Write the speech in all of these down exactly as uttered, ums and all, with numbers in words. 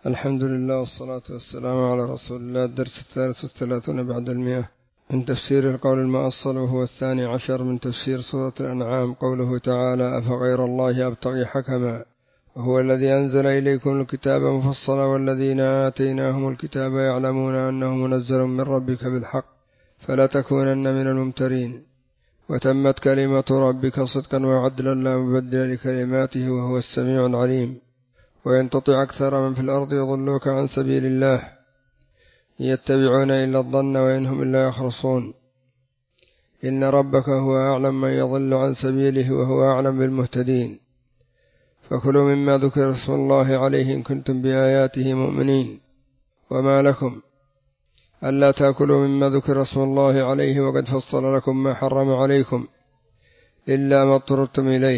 الحمد لله والصلاة والسلام على رسول الله. الدرس الثالث والثلاثون بعد المئة من تفسير القول المؤصل، وهو الثاني عشر من تفسير سورة الأنعام. قوله تعالى: أفغير الله أبتغي حكما وهو الذي أنزل إليكم الكتاب مفصلا والذين آتيناهم الكتاب يعلمون أنه منزل من ربك بالحق فلا تكونن من الممترين وتمت كلمة ربك صدقا وعدلا لا مبدل لكلماته وهو السميع العليم. وإن تطع أكثر من في الأرض يضلوك عن سبيل الله يتبعون إلا الظن وإن هم إلا يخرصون. إن ربك هو أعلم من يضل عن سبيله وهو أعلم بالمهتدين. فكلوا مما ذكر اسم الله عليه إن كنتم بآياته مؤمنين. وما لكم ألا تأكلوا مما ذكر اسم الله عليه وقد فصل لكم ما حرم عليكم إلا ما اضطررتم إليه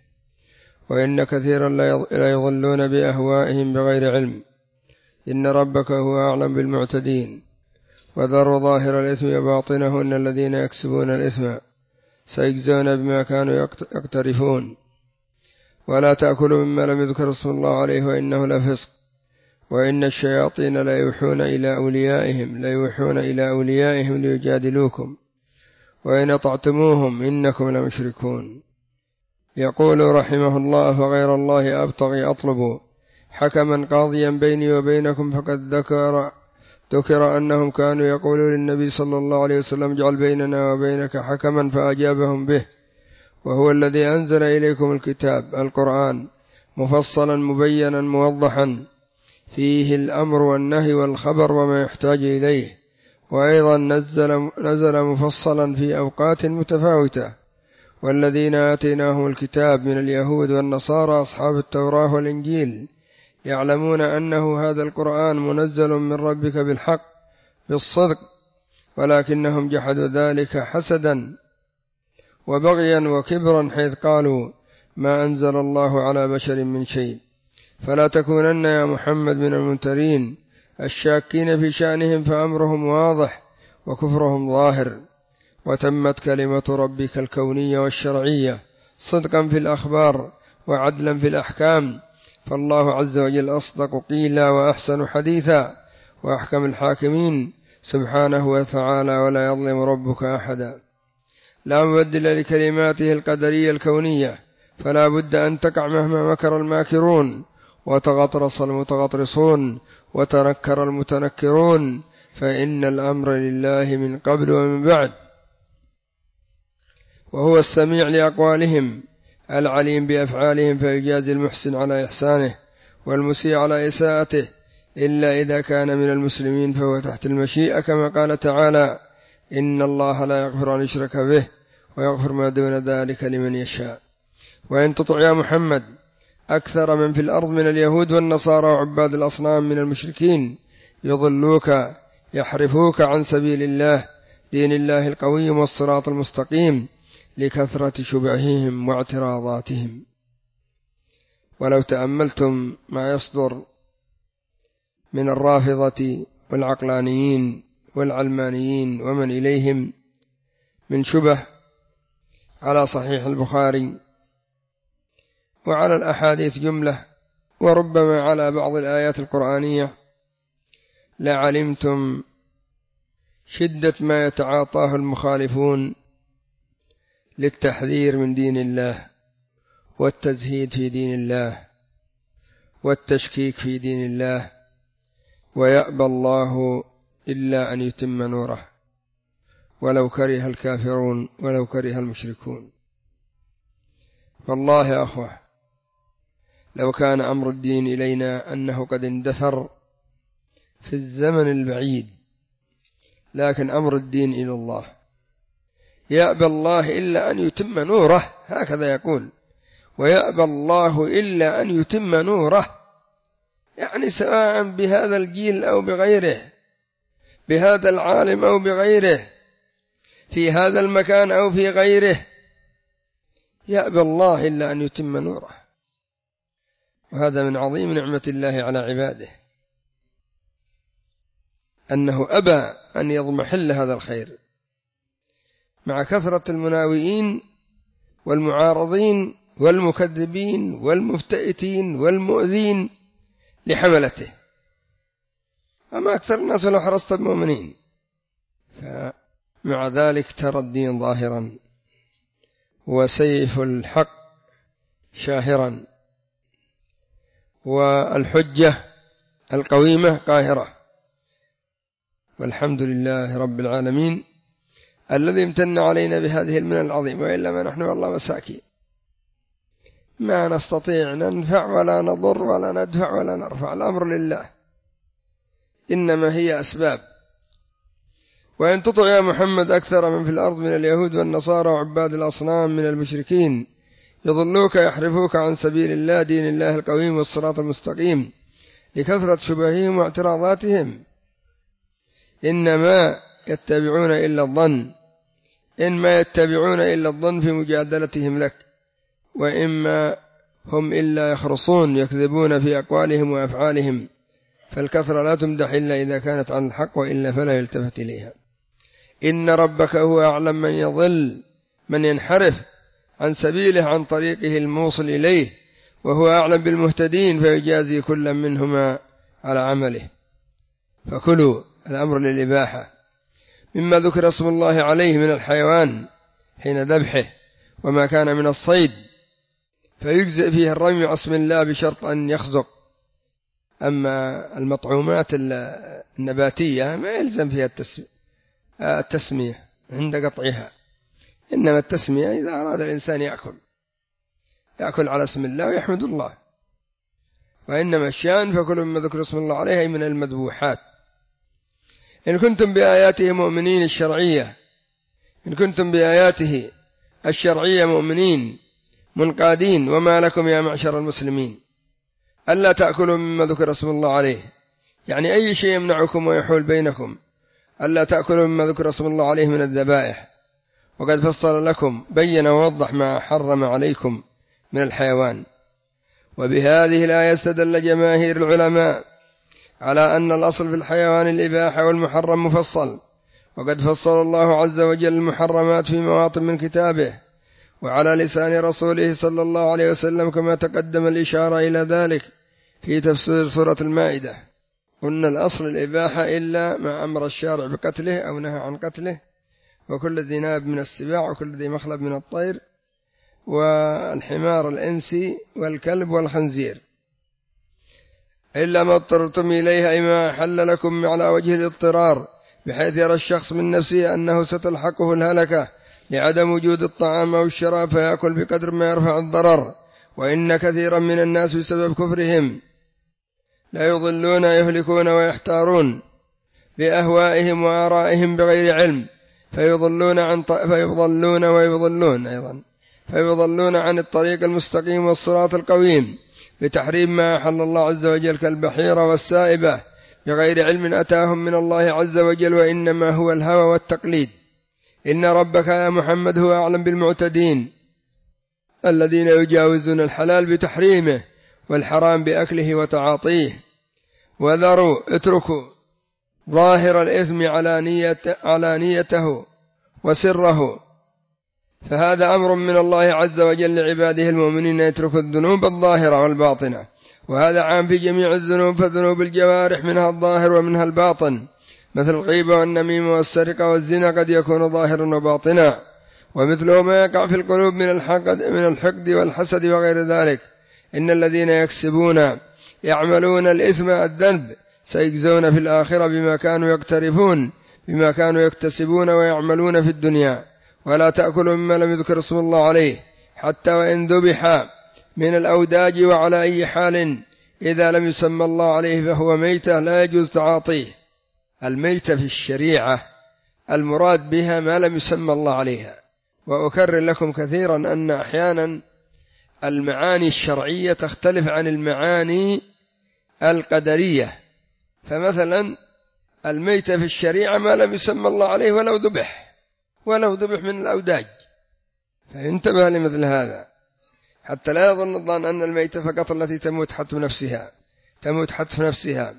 وإن كثيرا لا يضلون بأهوائهم بغير علم. إن ربك هو أعلم بالمعتدين. وذروا ظاهر الإثم وباطنه إن الذين يكسبون الإثم سيجزون بما كانوا يقترفون. ولا تأكلوا مما لم يذكر اسم الله عليه وإنه لفسق وإن الشياطين لا يوحون إلى أوليائهم لا يوحون إلى أوليائهم ليجادلوكم وإن أطعتموهم إنكم لمشركون. يقول رحمه الله: فغير الله أبتغي أطلب حكما قاضيا بيني وبينكم. فقد ذكر ذكر أنهم كانوا يقولون للنبي صلى الله عليه وسلم: اجعل بيننا وبينك حكما، فأجابهم به: وهو الذي أنزل إليكم الكتاب القرآن مفصلا مبينا موضحا فيه الأمر والنهي والخبر وما يحتاج إليه. وأيضا نزل, نزل مفصلا في أوقات متفاوتة. والذين آتيناهم الكتاب من اليهود والنصارى أصحاب التوراة والإنجيل يعلمون أنه هذا القرآن منزل من ربك بالحق بالصدق ولكنهم جحدوا ذلك حسدا وبغيا وكبرا حيث قالوا ما أنزل الله على بشر من شيء. فلا تكونن يا محمد من الممترين الشاكين في شأنهم فأمرهم واضح وكفرهم ظاهر. وتمت كلمة ربك الكونية والشرعية صدقا في الأخبار وعدلا في الأحكام. فالله عز وجل أصدق قيلا وأحسن حديثا وأحكم الحاكمين سبحانه وتعالى، ولا يظلم ربك أحدا. لا مبدل لكلماته القدرية الكونية، فلا بد أن تقع مهما مكر الماكرون وتغطرس المتغطرسون وتنكر المتنكرون، فإن الأمر لله من قبل ومن بعد. وهو السميع لأقوالهم العليم بأفعالهم، فيجازي المحسن على إحسانه والمسيء على إساءته، إلا إذا كان من المسلمين فهو تحت المشيئة، كما قال تعالى: إن الله لا يغفر أن يشرك به ويغفر ما دون ذلك لمن يشاء. وإن تطع يا محمد أكثر من في الأرض من اليهود والنصارى وعباد الأصنام من المشركين يضلوك يحرفوك عن سبيل الله دين الله القويم والصراط المستقيم لكثرة شبههم واعتراضاتهم. ولو تأملتم ما يصدر من الرافضة والعقلانيين والعلمانيين ومن إليهم من شبه على صحيح البخاري وعلى الأحاديث جملة وربما على بعض الآيات القرآنية، لعلمتم شدة ما يتعاطاه المخالفون للتحذير من دين الله والتزهيد في دين الله والتشكيك في دين الله. ويأبى الله إلا أن يتم نوره ولو كره الكافرون ولو كره المشركون. فالله يا أخوة، لو كان أمر الدين إلينا أنه قد اندثر في الزمن البعيد، لكن أمر الدين إلى الله. يأبى الله إلا أن يتم نوره، هكذا يقول: ويأبى الله إلا أن يتم نوره. يعني سواء بهذا الجيل أو بغيره، بهذا العالم أو بغيره، في هذا المكان أو في غيره، يأبى الله إلا أن يتم نوره. وهذا من عظيم نعمة الله على عباده، أنه أبى أن يضمحل هذا الخير مع كثرة المناوئين والمعارضين والمكذبين والمفتئتين والمؤذين لحملته. أما أكثر الناس لو حرصت المؤمنين. فمع ذلك ترى الدين ظاهرا وسيف الحق شاهرا والحجة القويمة قاهرة، والحمد لله رب العالمين الذي امتن علينا بهذه المنن العظيمة، وإلا ما نحن والله مساكين ما نستطيع ننفع ولا نضر ولا ندفع ولا نرفع، الأمر لله، إنما هي أسباب. وإن تطع يا محمد أكثر من في الأرض من اليهود والنصارى وعباد الأصنام من المشركين يضلوك يحرفوك عن سبيل الله دين الله القويم والصراط المستقيم لكثرة شبههم واعتراضاتهم، إنما يتبعون إلا الظن إنما يتبعون إلا الظن في مجادلتهم لك، وإما هم إلا يخرصون يكذبون في أقوالهم وأفعالهم، فالكثرة لا تمدح إلا إذا كانت عن الحق، وإلا فلا يلتفت إليها. إن ربك هو أعلم من يضل من ينحرف عن سبيله عن طريقه الموصل إليه، وهو أعلم بالمهتدين فيجازي كل منهما على عمله. فكلوا، الأمر للإباحة، مما ذكر اسم الله عليه من الحيوان حين ذبحه، وما كان من الصيد فيجزئ فيه الرمي اسم الله بشرط أن يخزق. أما المطعومات النباتية ما يلزم فيها التسمية عند قطعها، إنما التسمية إذا أراد الإنسان يأكل يأكل على اسم الله ويحمد الله. وإنما الشان فكل مما ذكر اسم الله عليه من المذبوحات. إن كنتم بآياته مؤمنين الشرعية إن كنتم بآياته الشرعية مؤمنين منقادين، وما لكم يا معشر المسلمين ألا تأكلوا مما ذكر اسم الله عليه، يعني أي شيء يمنعكم ويحول بينكم ألا تأكلوا مما ذكر اسم الله عليه من الذبائح، وقد فصل لكم بين ووضح ما حرم عليكم من الحيوان. وبهذه الآية استدل جماهير العلماء على أن الأصل في الحيوان الإباحة والمحرم مفصل، وقد فصل الله عز وجل المحرمات في مواطن من كتابه وعلى لسان رسوله صلى الله عليه وسلم، كما تقدم الإشارة إلى ذلك في تفسير سورة المائدة. قلنا الأصل الإباحة إلا ما أمر الشارع بقتله أو نهى عن قتله، وكل ذي ناب من السباع وكل ذي مخلب من الطير والحمار الإنسي والكلب والخنزير، إلا ما اضطرتم إليها، أي ما حل لكم على وجه الاضطرار، بحيث يرى الشخص من نفسه أنه ستلحقه الهلكة لعدم وجود الطعام أو الشراب فيأكل بقدر ما يرفع الضرر. وإن كثيرا من الناس بسبب كفرهم لا يضلون يهلكون ويحتارون بأهوائهم وآرائهم بغير علم، فيضلون عن ط... فيضلون ويضلون أيضا فيضلون عن الطريق المستقيم والصراط القويم بتحريم ما أحل الله عز وجل كالبحيرة والسائبة بغير علم أتاهم من الله عز وجل، وإنما هو الهوى والتقليد. إن ربك يا محمد هو أعلم بالمعتدين الذين يجاوزون الحلال بتحريمه والحرام بأكله وتعاطيه. وذروا اتركوا ظاهر الإثم علانيته وسره، فهذا أمر من الله عز وجل لعباده المؤمنين يتركوا الذنوب الظاهرة والباطنة، وهذا عام في جميع الذنوب، فذنوب الجوارح منها الظاهر ومنها الباطن، مثل الغيبة والنميمة والسرقة والزنا قد يكون ظاهرا وباطنا، ومثله ما يقع في القلوب من الحقد, من الحقد والحسد وغير ذلك. إن الذين يكسبون يعملون الإثم الذنب سيجزون في الآخرة بما كانوا يقترفون بما كانوا يكتسبون ويعملون في الدنيا. ولا تأكلوا مما لم يذكر اسم الله عليه حتى وإن ذبح من الأوداج، وعلى أي حال إذا لم يسمى الله عليه فهو ميتة لا يجوز تعاطيه. الميتة في الشريعة المراد بها ما لم يسمى الله عليها. وأكرر لكم كثيرا أن أحيانا المعاني الشرعية تختلف عن المعاني القدرية، فمثلا الميتة في الشريعة ما لم يسمى الله عليه ولو ذبح ولو ذبح من الأوداج، فينتبه لمثل هذا حتى لا يظن الظان أن الميتة فقط التي تموت حتف نفسها تموت حتف نفسها.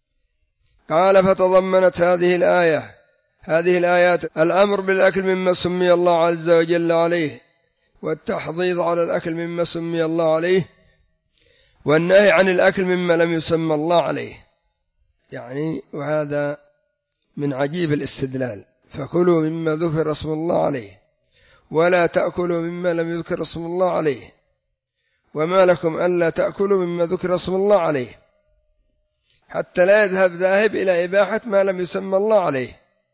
قال فتضمنت هذه الآية هذه الآيات الأمر بالأكل مما سمي الله عز وجل عليه، والتحضيض على الأكل مما سمي الله عليه، والنهي عن الأكل مما لم يسمى الله عليه. يعني وهذا من عجيب الاستدلال. فكلوا مما ذكر اسم الله عليه ولا تأكلوا مما لم يذكر اسم الله عليه، وما لكم ألا تأكلوا مما ذكر اسم الله عليه، حتى لا يذهب ذاهب إلى إباحة ما لم يسمى الله عليه،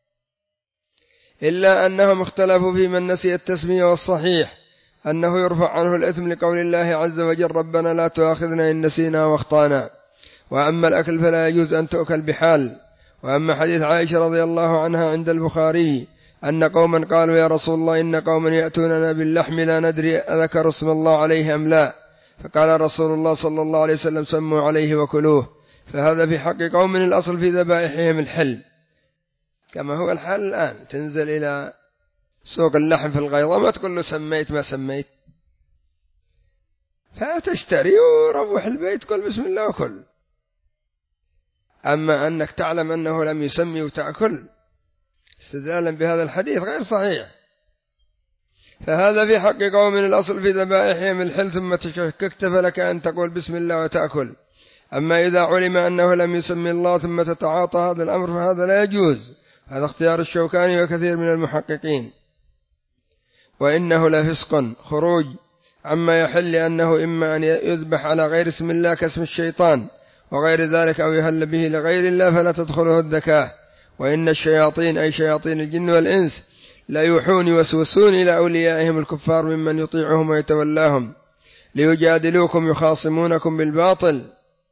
إلا أنهم اختلفوا في من نسي التسمية، والصحيح أنه يرفع عنه الإثم لقول الله عز وجل ربنا لا تؤاخذنا إن نسينا واخطأنا. وأما الأكل فلا يجوز أن تؤكل بحال. وأما حديث عائشة رضي الله عنها عند البخاري أن قوما قالوا يا رسول الله إن قوما يأتوننا باللحم لا ندري أذكر اسم الله عليه أم لا، فقال رسول الله صلى الله عليه وسلم سموا عليه وكلوه. فهذا في حق قوم الأصل في ذبائحهم الحل، كما هو الحال الآن، تنزل إلى سوق اللحم في الغيضة ما تقول له سميت ما سميت، فتشتري وروح البيت تقول بسم الله وكل. أما أنك تعلم أنه لم يسمي وتأكل استدلالا بهذا الحديث غير صحيح. فهذا في حق قوم الأصل في ذبائحهم الحل ثم تشككت فلك أن تقول بسم الله وتأكل. أما إذا علم أنه لم يسمي الله ثم تتعاطى هذا الأمر فهذا لا يجوز. هذا اختيار الشوكاني وكثير من المحققين. وإنه لفسق خروج عما يحل، لأنه إما أن يذبح على غير اسم الله كاسم الشيطان وغير ذلك، أو يهل به لغير الله فلا تدخله الذكاة. وإن الشياطين أي شياطين الجن والإنس لا يوحون يوسوسون إلى أوليائهم الكفار ممن يطيعهم ويتولاهم ليجادلوكم يخاصمونكم بالباطل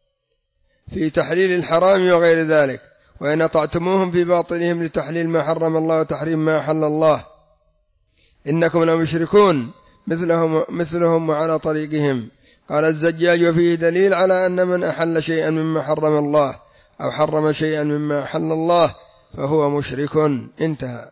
في تحليل الحرام وغير ذلك، وإن أطعتموهم في باطلهم لتحليل ما حرم الله وتحريم ما أحل الله إنكم لمشركون مثلهم, مثلهم وعلى طريقهم. قال الزجاج وفيه دليل على أن من أحل شيئا مما حرم الله أو حرم شيئا مما أحل الله فهو مشرك. انتهى.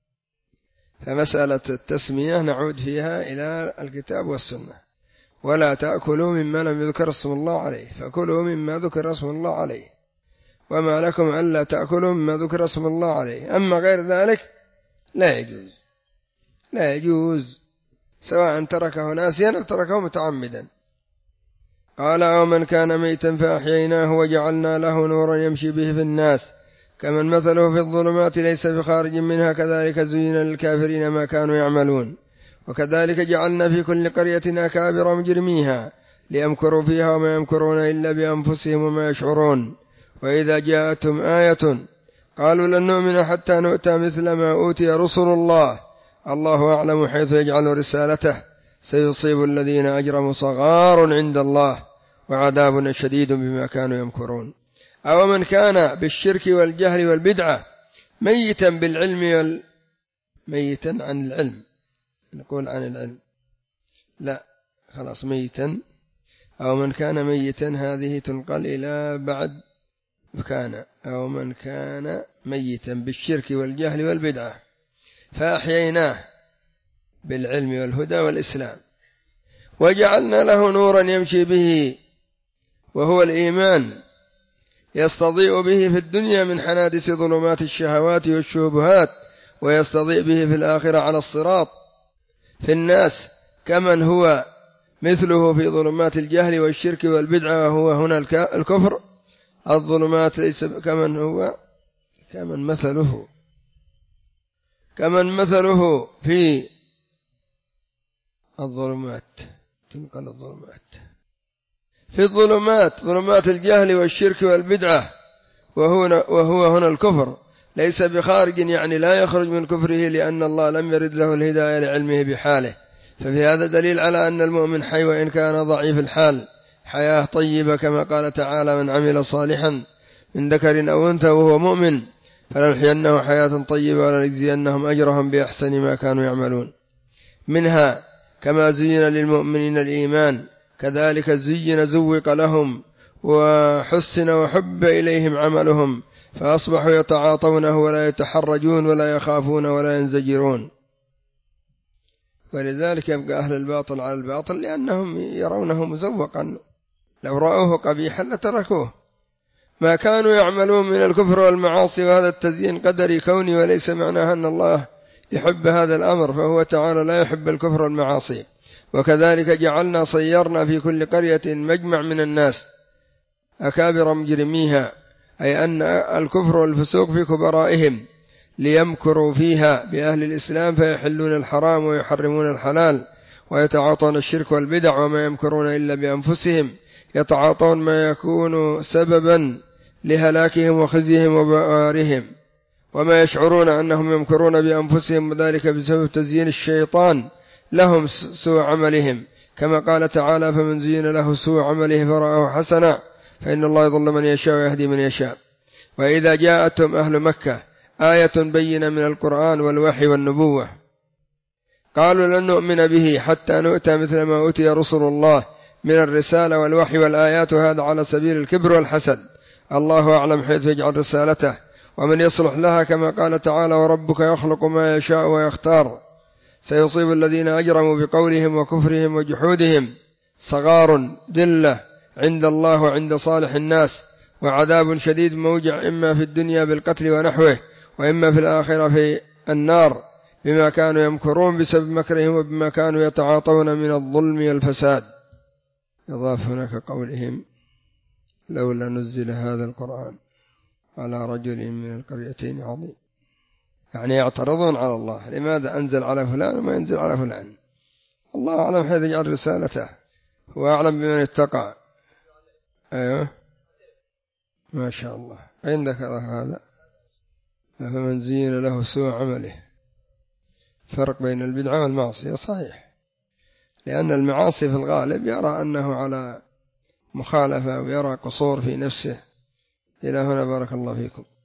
فمسألة التسمية نعود فيها إلى الكتاب والسنة. ولا تأكلوا مما لم يذكر اسم الله عليه، فكلوا مما ذكر اسم الله عليه، وما لكم ألا تأكلوا مما ذكر اسم الله عليه. أما غير ذلك لا يجوز، لا يجوز سواء تركه ناسيا أو تركه متعمدا. قال ومن كان ميتا فأحييناه وجعلنا له نورا يمشي به في الناس كمن مثله في الظلمات ليس بخارج منها كذلك زين للكافرين ما كانوا يعملون. وكذلك جعلنا في كل قرية أكابر مجرميها ليمكروا فيها وما يمكرون إلا بأنفسهم وما يشعرون. وإذا جاءتهم آية قالوا لن نؤمن حتى نؤتى مثل ما أوتي رسل الله الله أعلم حيث يجعل رسالته سيصيب الذين أجرموا صغار عند الله وعذاب شديد بما كانوا يمكرون. أو من كان بالشرك والجهل والبدعة ميتا بالعلم وال... ميتا عن العلم، نقول عن العلم لا خلاص ميتا. أو من كان ميتا هذه تنقل إلى بعد كان. أو من كان ميتا بالشرك والجهل والبدعة فأحييناه بالعلم والهدى والإسلام وجعلنا له نورا يمشي به وهو الإيمان يستضيء به في الدنيا من حنادس ظلمات الشهوات والشبهات، ويستضيء به في الآخرة على الصراط في الناس كمن هو مثله في ظلمات الجهل والشرك والبدعة، وهو هنا الكفر. الظلمات ليس كمن هو كمن مثله كمن مثله في الظلمات تنقل الظلمات في الظلمات ظلمات الجهل والشرك والبدعة، وهو, وهو هنا الكفر ليس بخارج يعني لا يخرج من كفره، لأن الله لم يرد له الهداية لعلمه بحاله. ففي هذا دليل على أن المؤمن حي وإن كان ضعيف الحال حياة طيبة، كما قال تعالى من عمل صالحا من ذكر أو أنثى وهو مؤمن فلنحيينه حياة طيبة ولنجزينهم أجرهم بأحسن ما كانوا يعملون. منها كما زين للمؤمنين الإيمان كذلك زين زوق لهم وحسن وحب إليهم عملهم فأصبحوا يتعاطونه ولا يتحرجون ولا يخافون ولا ينزجرون. ولذلك يبقى أهل الباطل على الباطل لأنهم يرونه مزوقا، لو رأوه قبيحا لتركوه. ما كانوا يعملون من الكفر والمعاصي، وهذا التزيين قدري كوني وليس معناه أن الله يحب هذا الأمر، فهو تعالى لا يحب الكفر والمعاصي. وكذلك جعلنا صيرنا في كل قرية مجمع من الناس أكابر مجرميها أي أن الكفر والفسوق في كبرائهم ليمكروا فيها بأهل الإسلام فيحلون الحرام ويحرمون الحلال ويتعاطون الشرك والبدع، وما يمكرون إلا بأنفسهم، يتعاطون ما يكون سببا لهلاكهم وخزيهم وبوارهم، وما يشعرون أنهم يمكرون بأنفسهم، وذلك بسبب تزيين الشيطان لهم سوء عملهم، كما قال تعالى: فمن زين له سوء عمله فرآه حسنا فإن الله يضل من يشاء ويهدي من يشاء. وإذا جاءتهم أهل مكة آية بينة من القرآن والوحي والنبوة قالوا لن نؤمن به حتى نؤتى مثل ما أوتي رسل الله من الرسالة والوحي والآيات، وهذا على سبيل الكبر والحسد. الله أعلم حيث يجعل رسالته ومن يصلح لها، كما قال تعالى: وربك يخلق ما يشاء ويختار سيصيب الذين أجرموا بقولهم وكفرهم وجحودهم صغار ذلة عند الله وعند صالح الناس، وعذاب شديد موجع، إما في الدنيا بالقتل ونحوه، وإما في الآخرة في النار، بما كانوا يمكرون بسبب مكرهم وبما كانوا يتعاطون من الظلم والفساد. يضاف هناك قولهم: لولا نزل هذا القرآن على رجل من القريتين عظيم، يعني يعترضون على الله، لماذا أنزل على فلان وما ينزل على فلان؟ الله أعلم حيث يجعل رسالته، هو أعلم بمن اتقى. أيوه ما شاء الله. أين ذكر هذا؟ فمن زين له سوء عمله. فرق بين البدعة والمعصية صحيح، لأن المعاصي في الغالب يرى أنه على مخالفة ويرى قصور في نفسه. إلى هنا بارك الله فيكم.